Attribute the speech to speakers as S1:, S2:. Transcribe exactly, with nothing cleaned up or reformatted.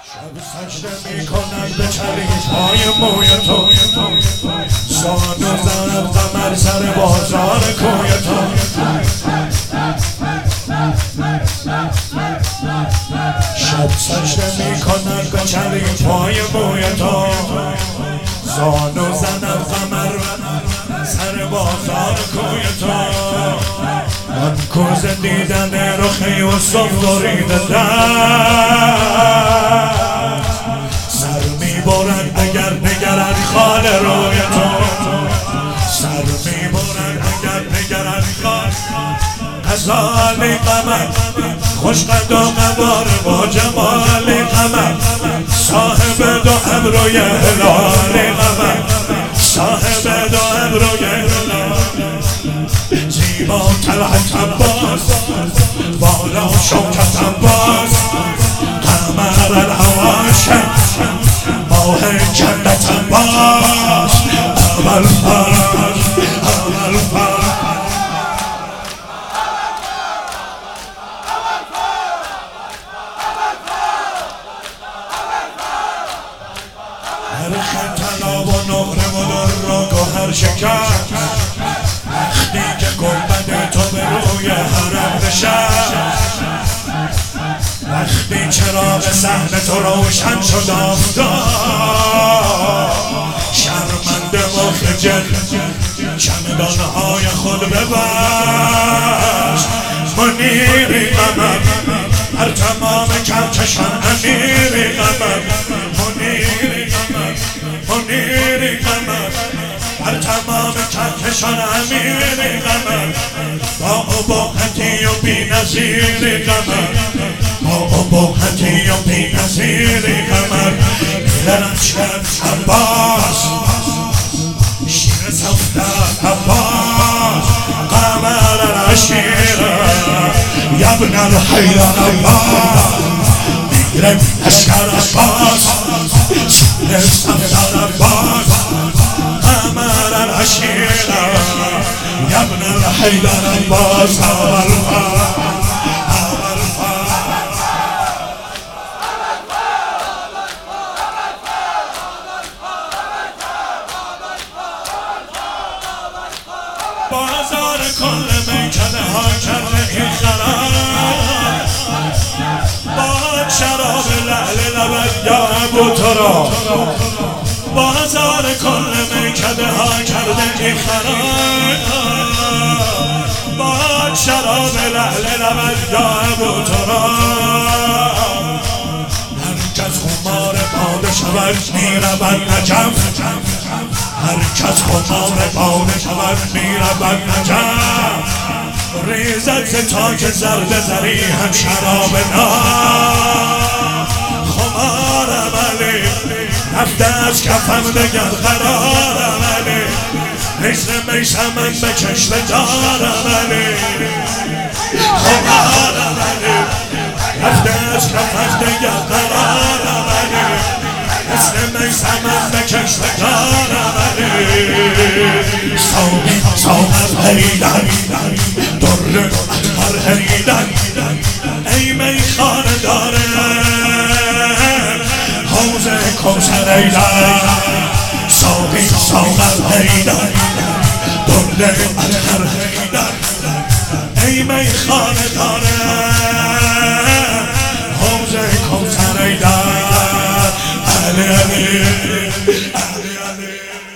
S1: شب سجده می کند به چلیج های موی تو، سانو زند قمر سر بازار کوی تو. شب سجده می کند به چلیج های موی تو، سانو زند قمر سر بازار کوی تو. من کوز دیدن رخ یوسف دریده دست، سر میبرد اگر نگرد خال روی تو، سر میبرد اگر نگرد خال غزال قمر، خوش قد و قوار با جمال قمر، صاحب دو ابروی هلال قمر، صاحب دو ابروی هلال، زیبا طلعت عباس، بالا شوکت عباس، قمر الهواشم، ماه جنت عباس، اول فرد اول فرد. هر طلا و نقره و در را گوهر شکر، وقتی که گنبد تو به روی حرم نشست، وقتی چراغ صحن تو روشن شد آفتاب، شرمنده و خجل چمدانهای خود ببست. منیری قمر بر تمام کهکشان، امیری قمر، منیری قمر، منیری قمر بر تمام کهکشان، امیری قمر، با ابهتی و بی‌نظیری قمر، با ابهتی و بی‌نظیری قمر. لرشد عباس، شیر صفدت عباس، قمر العشیره، یبن الحیران عباس، میره لشکر عباس، شیر صفدت عباس، قمر العشیره، یبن الحیران عباس، اول فرد اول فرد. بازار کل میکده ها کرده این خراب، با شراب لعل لبت یا ابو تراب، بازار کل میکده ها کرده این خراب، با شراب لعل لبت یا ابو تراب. هر کس خمار باده شود میرود نجف، هر کس خمار باده شود میرود نجف. ریزد ز تاک زرد زری هم شراب ناب، خمارم علی رفته از کفم دگر قرارم علی، مثل میسمن به چشم دارم علی، خمارم علی رفته از کفم دگر قرارم علی، مثل میسمن به چشم دارم علی. ساقی ساقی هریدن در اطهر هریدن، ای میخانه داره حوض کوثر ایدن، ساقی ساقی هریدن در اطهر هریدن، ای میخانه داره حوض کوثر ایدن. علی علی علی علی